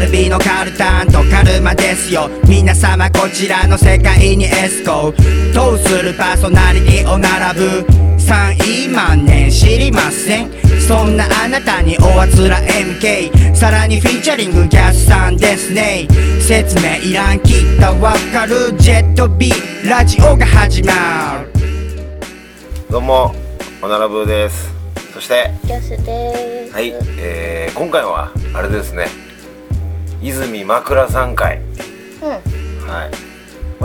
ルビのカルタンとカルマですよ。皆様こちらの世界にエスコトするパーソナリティを並ぶ3位万年知りません。そんなあなたにおあつら MK さらにフィーチャリングギャスさんですね。説明いらんきっとわかるジェット B ラジオが始まる。 どうもオナラブーです。そしてギャスです。 はい、今回はあれですね、泉枕さん会、はい、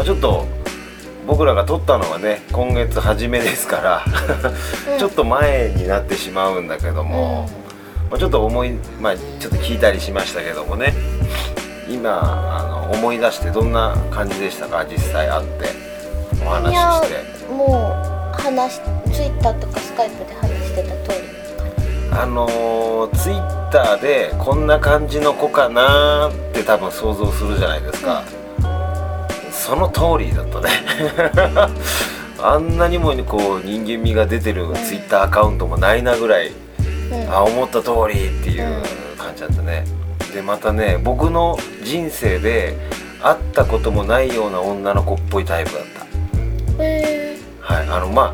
ちょっと僕らが撮ったのはね今月初めですから、ちょっと前になってしまうんだけども、ちょっとちょっと聞いたりしましたけどもね、今思い出してどんな感じでしたか？実際会ってお話しして。 いやもうツイッターとかスカイプで話してた通りツイッターでこんな感じの子かなって多分想像するじゃないですか、その通りだったねあんなにもこう人間味が出てるツイッターアカウントもないなぐらい、思った通りっていう感じだったね。でまたね、僕の人生で会ったこともないような女の子っぽいタイプだった。はい、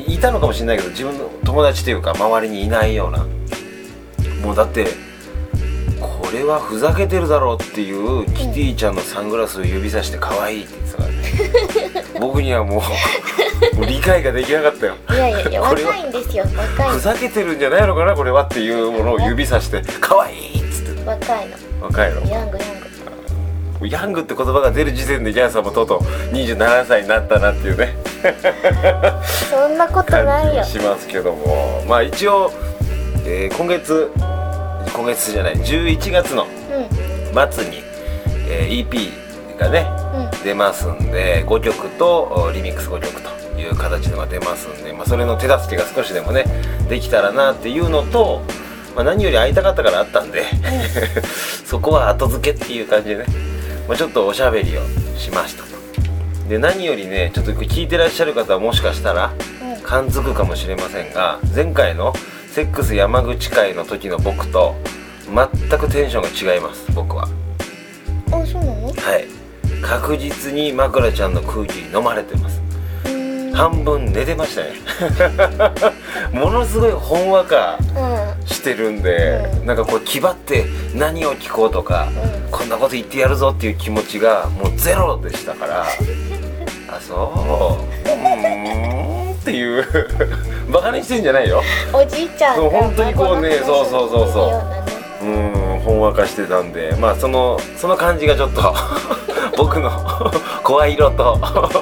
いたのかもしれないけど自分の友達というか周りにいないような、もうだってこれはふざけてるだろうっていうキティちゃんのサングラスを指さして可愛いって言ってたからね僕にはもう理解ができなかったよ。 いや若いんですよ。若いふざけてるんじゃないのかなこれはっていうものを指さして可愛いっつって。 若いのヤングヤングって言葉が出る時点でギャンさんもとうとう27歳になったなっていうねそんなことないよ。 感じがしますけども、一応、今月じゃない11月の末に、EP がね、出ますんで5曲とリミックス5曲という形で出ますんで、それの手助けが少しでもねできたらなっていうのと、何より会いたかったからあったんで、そこは後付けっていう感じでね、ちょっとおしゃべりをしましたと。で何よりね、ちょっと聞いてらっしゃる方はもしかしたら感づくかもしれませんが、前回のセックス山口会の時の僕と全くテンションが違います。僕はそうなの？ はい、確実に枕ちゃんの空気に飲まれてます。半分寝てましたねものすごいほんわかしてるんで、なんかこう気張って何を聞こうとか、こんなこと言ってやるぞっていう気持ちがもうゼロでしたからあ、そうっていうバカにしてんじゃないよ。 おじいちゃんが本当にこうね、そうほんわかしてたんで、その感じがちょっと僕の声色と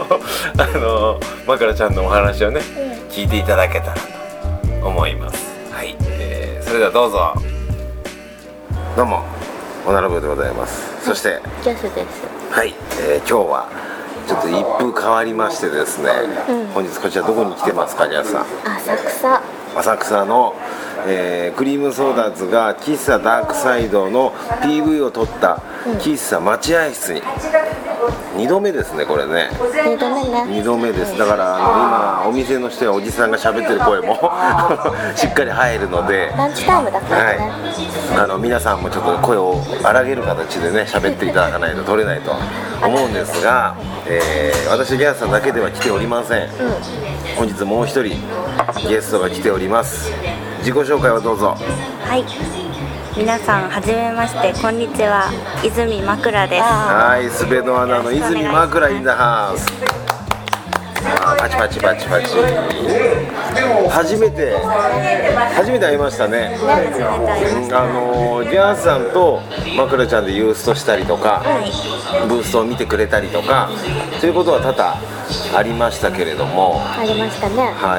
枕ちゃんのお話をね、聞いていただけたらと思います。はい、それではどうぞ。どうもオナラブーでございます。そしてギャスです。 はい、今日はちょっと一風変わりましてですね、本日こちらどこに来てますか、ギャスさん？浅草の、クリームソーダーズが喫茶ダークサイドの PV を撮った喫茶待合室に2度目ですね、これね。2度目です。だから今お店の人やおじさんが喋ってる声もしっかり入るので、 ランチタイムだからね、 皆さんもちょっと声を荒げる形でね喋っていただかないと取れないと思うんですが、私ギャスさんだけでは来ておりません。本日もう一人ゲストが来ております。自己紹介をどうぞ。 はい、皆さんはじめまして、こんにちは、泉枕です。 はい、すべの穴の泉枕インダハウス。パチパチパチパチ。初めて会いましたね。ギャーさんと枕ちゃんでユーストしたりとか、ブーストを見てくれたりとか、そういうことは多々ありましたけれども。 ありましたね。 はい、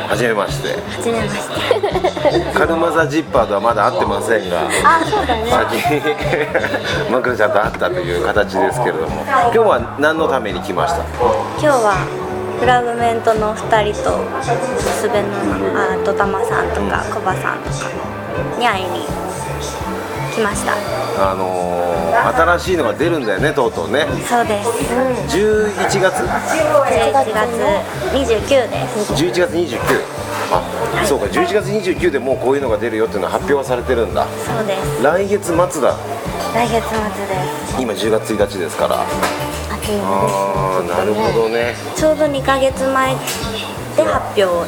初めまして。カルマザジッパーとはまだ会ってませんが、 そうだね、 先に枕ちゃんと会ったという形ですけれども、今日は何のために来ました？ 今日はフラグメントの2人とすべのドタマさんとかコバさんとかに会いに来ました。 新しいのが出るんだよね、とうとうね。 そうです。 11月 29です。 11月29。そうか、11月29でもうこういうのが出るよっていうのは発表はされてるんだ。 そうです。 来月末だ。 来月末です。 今10月1日ですから。 あというああ、なるほどね。 ちょうど2ヶ月前で発表。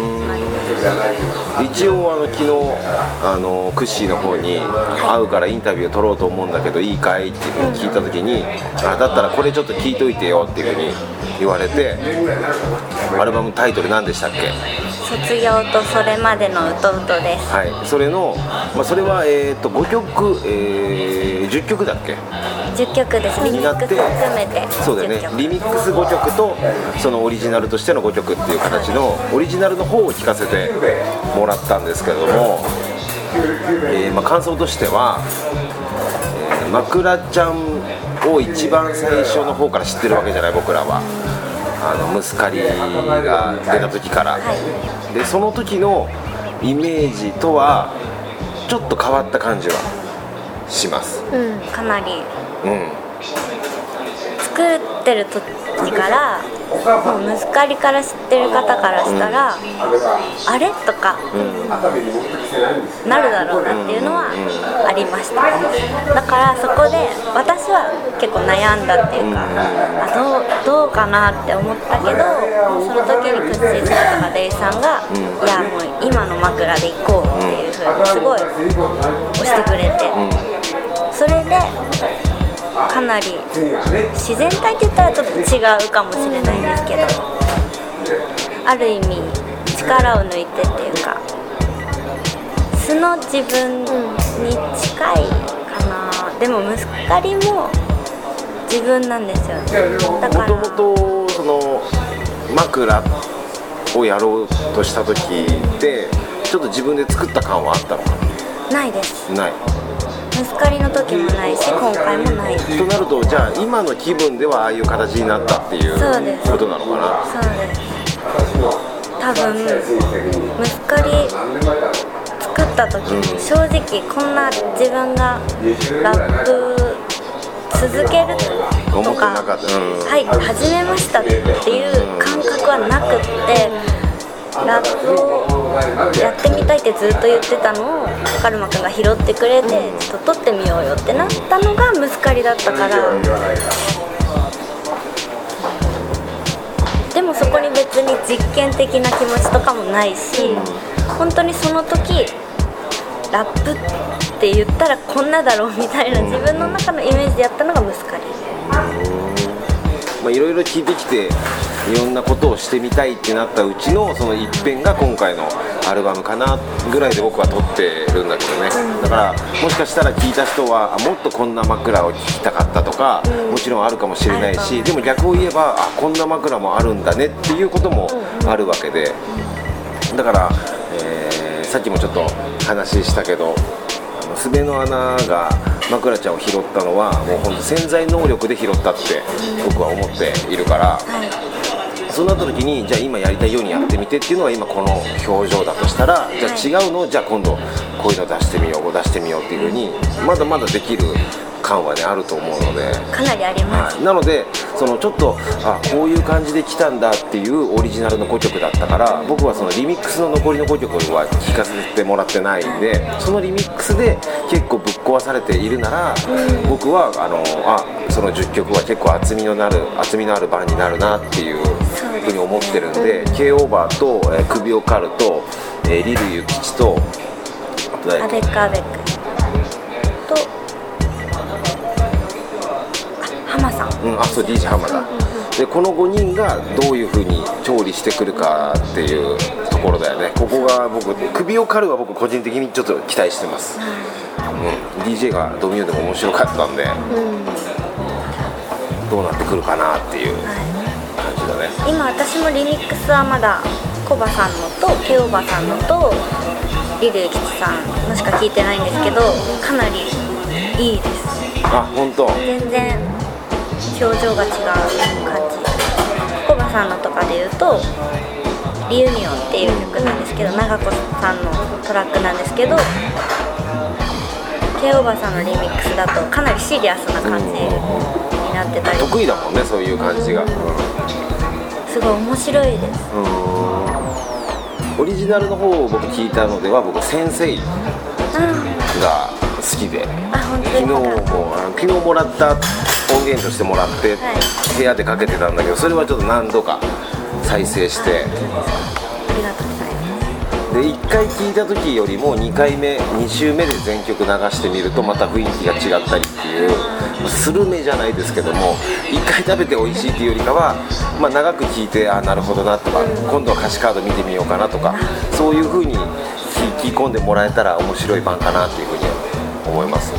一応昨日クッシーの方に会うからインタビューを取ろうと思うんだけどいいかいっていうふうに聞いた時に、だったらこれちょっと聞いといてよっていうふうに言われて、アルバムタイトル何でしたっけ？ 卒業とそれまでのうとうとです。 はい、それの、それは5曲、10曲だっけ ？10曲です。リミックス含めてそうだよね。リミックス5曲とそのオリジナルとしての5曲っていう形のオリジナルの方を聴かせてもらったんですけども、感想としては、まくらちゃんを一番最初の方から知ってるわけじゃない、僕らは。ムスカリが出た時から、でその時のイメージとはちょっと変わった感じはします。 かなり、作ってる時からもうムスカリから知ってる方からしたら、あれとか、なるだろうなっていうのはありました。だからそこで私は結構悩んだっていうか、どうかなって思ったけど、その時にクッシーさんとかデイさんが、いやもう今の枕で行こうっていう風にすごい押してくれて、それでかなり自然体って言ったらちょっと違うかもしれないんですけど、ある意味力を抜いてっていうか素の自分に近いかな。でもムスカリも自分なんですよね。だからもともとその枕をやろうとした時ってちょっと自分で作った感はあったのかな？ ないです。 ない。 ムスカリの時もないし今回もない。 となると、じゃあ今の気分ではああいう形になったっていうことなのかな？ そうです。多分ムスカリ作った時に正直こんな自分がラップ続けるとか、始めましたっていう感覚はなくって、ラップをやってみたいってずっと言ってたのをカルマくんが拾ってくれて、ちょっと撮ってみようよってなったのがムスカリだったから。でもそこに別に実験的な気持ちとかもないし、本当にその時ラップって言ったらこんなだろうみたいな自分の中のイメージでやったのがムスカリ。 いろいろ聞いてきていろんなことをしてみたいってなったうちのその一編が今回のアルバムかなぐらいで僕は撮ってるんだけどね。だからもしかしたら聞いた人はもっとこんな枕を聞きたかったとか、もちろんあるかもしれないし、でも逆を言えばこんな枕もあるんだねっていうこともあるわけで、だから、さっきもちょっと話したけど、すべの穴が枕ちゃんを拾ったのはもう本当潜在能力で拾ったって僕は思っているから、そうなった時にじゃあ今やりたいようにやってみてっていうのは今この表情だとしたら、じゃあ違うのじゃあ今度こういうの出してみようっていう風にまだまだできる感はねあると思うので、 かなりあります。 なのでそのちょっとこういう感じで来たんだっていうオリジナルの5曲だったから、僕はそのリミックスの残りの5曲は聴かせてもらってないんで、そのリミックスで結構ぶっ壊されているなら、僕はその10曲は結構厚みのある版になるなっていうふうに思ってるんで、K オーバーと首を狩るとリルユキチとアベックアベックと浜さん、 そう DJ 浜田で、この5人がどういう風に調理してくるかっていうところだよね。ここが僕首を狩るは僕個人的にちょっと期待してます。DJ がドミューでも面白かったんで、どうなってくるかなっていう感じだね。 今私もリミックスはまだコバさんのとケオバさんのとリルユキチさんのしか聞いてないんですけど、かなりいいです。 本当。 全然表情が違う感じ。コバさんのとかで言うとリユニオンっていう曲なんですけど、長子さんのトラックなんですけど、ケオバさんのリミックスだとかなりシリアスな感じになってたり、 得意だもんねそういう感じが、 すごい面白いです。オリジナルの方を僕聞いたのでは、僕センセイが好きで、 本当ですか。 昨日もらった音源としてもらって、部屋でかけてたんだけど、それはちょっと何度か再生して、 ありがとうございます。 で1回聴いた時よりも2回目2週目で全曲流してみるとまた雰囲気が違ったりっていう、スルメじゃないですけども、1回食べて美味しいっていうよりかは、長く聴いてなるほどなとか、今度は歌詞カード見てみようかなとか、そういう風に聞き込んでもらえたら面白い版かなっていう風に思いますね。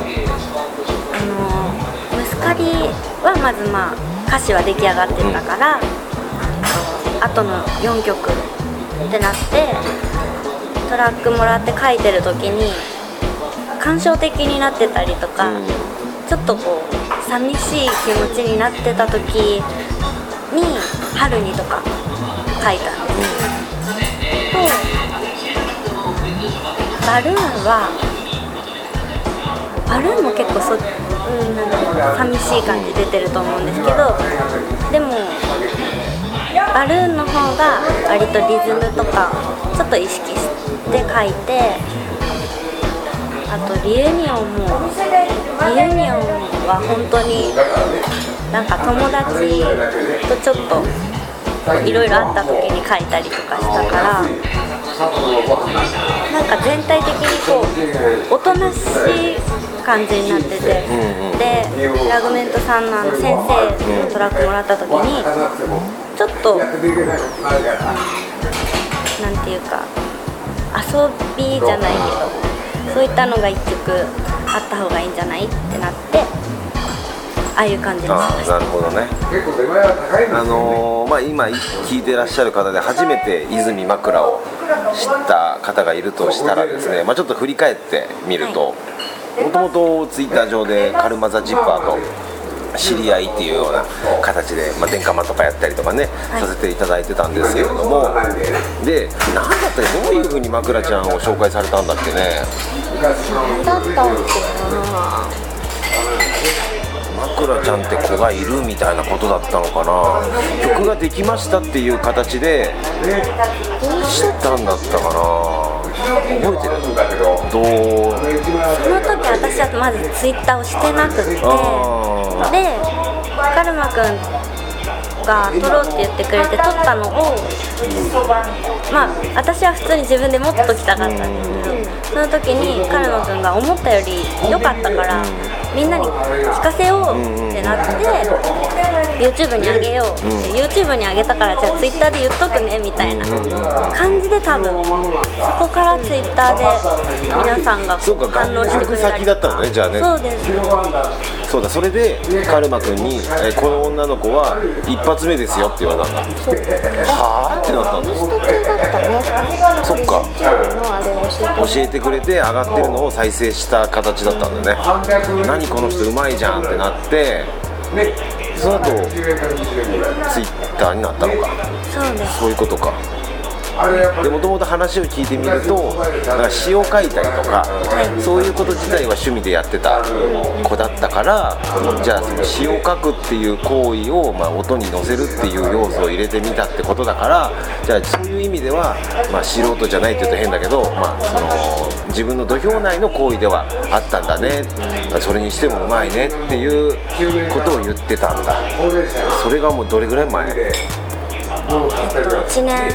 ムスカリはまず歌詞は出来上がってたから、あとの4曲ってなって、トラックもらって書いてる時に感傷的になってたりとか、ちょっとこう寂しい気持ちになってた時に春にとか書いたんです。バルーンも結構寂しい感じ出てると思うんですけど、でもバルーンの方が割とリズムとかちょっと意識して書いて、あとリユニオンは本当に友達とちょっといろいろあった時に書いたりとかしたから、全体的におとなしい感じになってて、でフラグメントさんの先生のトラックもらった時にちょっとなんていうか遊びじゃないけど、そういったのが一曲あった方がいいんじゃないってなって、ああいう感じにしました。 なるほどね。今聴いてらっしゃる方で初めて泉枕を知った方がいるとしたらですね、ちょっと振り返ってみると、もともとツイッター上でカルマザジッパーと知り合いっていうような形で、電化マとかやったりとかね、させていただいてたんですけれども、で、何だったりどういう風に枕ちゃんを紹介されたんだっけね。 何だったっけな。 枕ちゃんって子がいるみたいなことだったのかな。曲ができましたっていう形で知ったんだったかな。覚えてる？どう？ その時私はまずツイッターをしてなくて、でカルマくんが撮ろうって言ってくれて撮ったのを、私は普通に自分で持っときたかったんですけど、その時にカルマくんが思ったより良かったからみんなに聞かせようってなって、YouTube にあげようって、YouTube にあげたからじゃあ Twitter で言っとくねみたいな感じで、多分そこから Twitter で皆さんが反応してくれたり。 先だったのね、じゃあね。 そうです。 そうだ、それでカルマ君にこの女の子は一発目ですよって言われたんだ。はぁってなったんです。そっか、教えてくれて上がってるのを再生した形だったんだね。何この人うまいじゃんってなって、その後ツイッターになったのか。 そうです。 そういうことか。でもともと話を聞いてみると、詩を書いたりとか、そういうこと自体は趣味でやってた子だったから、じゃあその詩を書くっていう行為を、音に乗せるっていう要素を入れてみたってことだから、じゃあそういう意味では、素人じゃないって言うと変だけど、その自分の土俵内の行為ではあったんだね、それにしてもうまいねっていうことを言ってたんだ。それがもうどれぐらい前 ？1年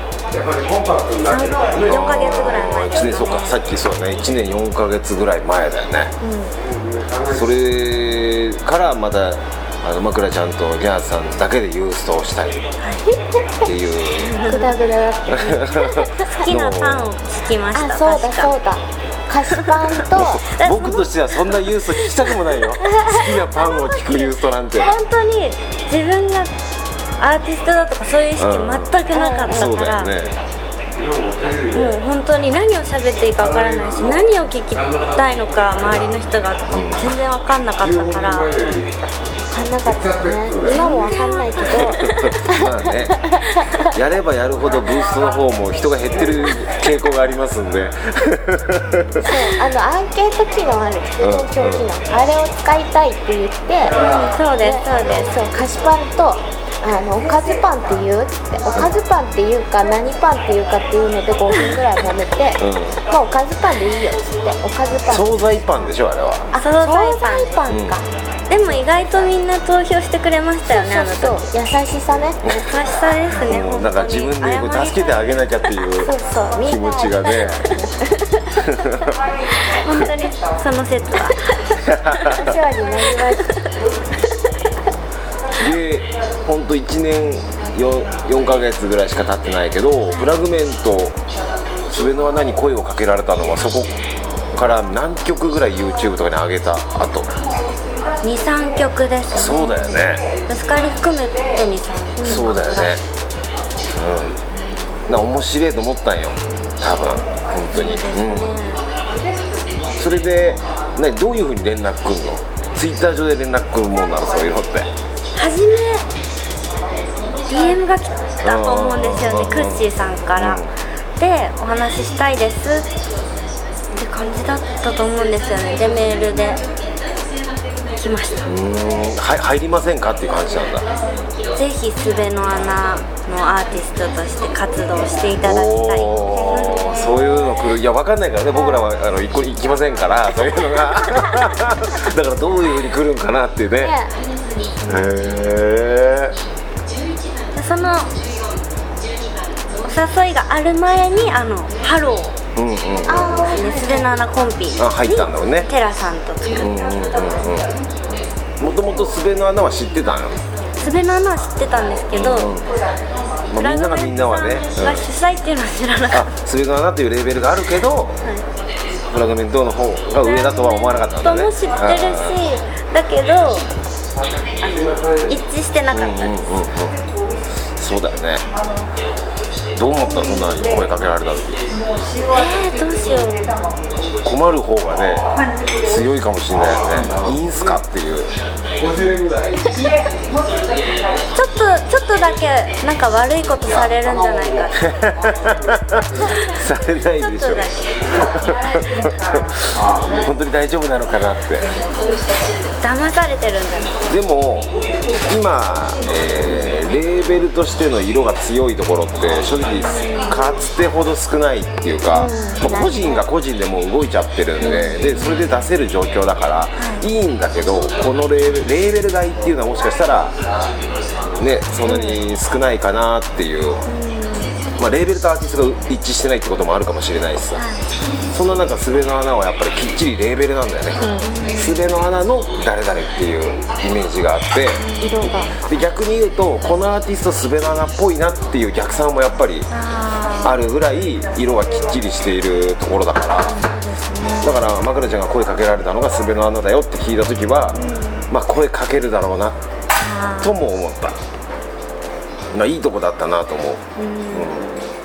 4ヶ月ぐらい前。 1年、そうか、さっきそうだね、1年4ヶ月ぐらい前だよね。それからまた枕ちゃんとギャーさんだけでユーストをしたいっていうグダグダだった好きなパンを聞きました。 そうだ菓子パンと僕としてはそんなユースト聞きたくもないよ。好きなパンを聞くユーストなんて。 本当に自分がアーティストだとかそういう意識全くなかったそうから、 だよね。 もう本当に何を喋っていいか分からないし、何を聞きたいのか周りの人が全然分かんなかったから。 分かんなかったね。今も分かんないけどね、やればやるほどブーストの方も人が減ってる傾向がありますんでそう、アンケート機能ある、投票機能、あれを使いたいって言って、 そうですそうです。 そう、菓子パンとおかずパンって言うっつって、おかずパンって言うか何パンって言うかっていうので5分ぐらい揉めて、まあおかずパンでいいよっつって、おかずパン、 惣菜パンでしょあれは。 あ、惣菜パンか、 でも意外とみんな投票してくれましたよね。 そうそう、優しさね、 優しさですね。本当になんか自分でこう助けてあげなきゃっていう気持ちがね本当にその説はお世話になりましたで、ほんと1年 4ヶ月ぐらいしか経ってないけど、フラグメントすべの穴に声をかけられたのはそこから何曲ぐらい YouTube とかに上げた後。 2、3曲ですね。 そうだよね。 ムスカリ含めて2、3曲。 そうだよね。面白いと思ったんよ多分本当に。それでどういう風に連絡くんの？ツイッター上で連絡くるもんなの、そういうのって。 初め DM が来たと思うんですよね、クッシーさんから、でお話ししたいですって感じだったと思うんですよね。でメールで来ました。 入りませんかっていう感じなんだ。 ぜひすべの穴のアーティストとして活動していただきたい。 そういうの来る。いや分かんないからね、僕らは行きませんからそういうのがだからどういう風に来るんかなっていうね。へえ。 そのお誘いがある前にハロー、すべの穴コンピに入ったんだろうね。 テラさんと作った。 もともとすべの穴は知ってたの？ すべの穴は知ってたんですけど、 みんなはね、 が主催っていうのは知らなかった。 すべの穴というレーベルがあるけど、フラグメントの方が上だとは思わなかったんだね。 とも知ってるし、だけど一致してなかったです。 そうだよね。どう思った？そんなに声かけられた時。 どうしよう。 困る方がね強いかもしれないよね。いいんすかっていう。 ちょっとだけなんか悪いことされるんじゃないかされないでしょ。本当に大丈夫なのかなって。 騙されてるんじゃない。 でも今、レーベルとしての色が強いところって正直かつてほど少ないっていうか、個人が個人でもう動いちゃってるんで、それで出せる状況だからいいんだけど、このレーベル代っていうのはもしかしたらね、そんなに少ないかなっていう、レーベルとアーティストが一致してないってこともあるかもしれないしさ、そんなすべの穴はやっぱりきっちりレーベルなんだよね。すべの穴の誰々っていうイメージがあって、で逆に言うとこのアーティストすべの穴っぽいなっていう逆算もやっぱりあるぐらい色がきっちりしているところだから、だからまくらちゃんが声かけられたのがすべの穴だよって聞いた時は、声かけるだろうなとも思った。いいとこだったなと思う。